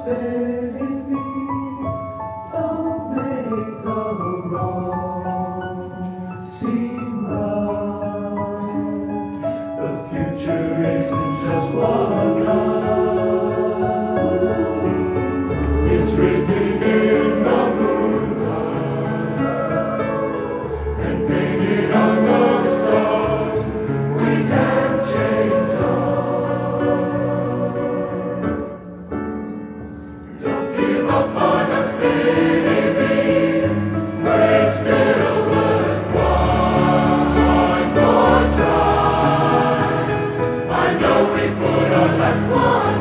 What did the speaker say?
baby, don't make the wrong seem right. The future isn't just one line, it's written in the moonlight and painted on the stars. We can't change up on us, baby. We're still worthwhile. One more try. I know we put our last one.